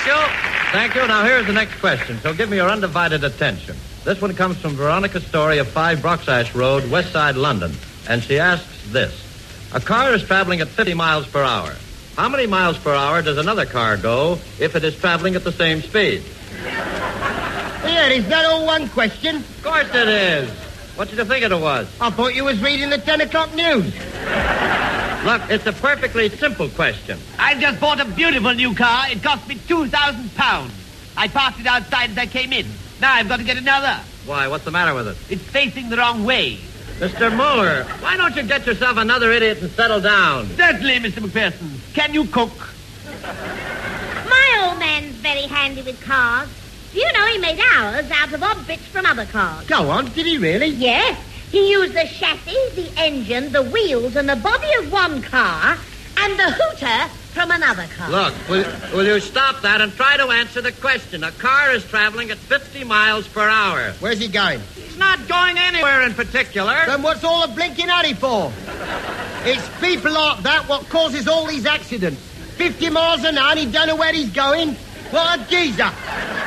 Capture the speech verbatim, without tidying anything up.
Thank you. Thank you. Now, here's the next question, so give me your undivided attention. This one comes from Veronica Story of five Broxash Road, West Side, London. And she asks this. A car is traveling at fifty miles per hour. How many miles per hour does another car go if it is traveling at the same speed? Here, is that all one question? Of course it is. What did you think it was? I thought you was reading the ten o'clock news. Look, it's a perfectly simple question. I just bought a beautiful new car. It cost me two thousand pounds. I parked it outside as I came in. Now I've got to get another. Why, what's the matter with it? It's facing the wrong way. Mister Mueller, why don't you get yourself another idiot and settle down? Certainly, Mister McPherson. Can you cook? My old man's very handy with cars. Do you know he made ours out of odd bits from other cars? Go on, did he really? Yes. He used the chassis, the engine, the wheels, and the body of one car, and the hooter from another car. Look, will, will you stop that and try to answer the question? A car is traveling at fifty miles per hour. Where's he going? He's not going anywhere in particular. Then what's all the blinking hurry for? It's people like that what causes all these accidents. Fifty miles an hour and he don't know where he's going. What a geezer.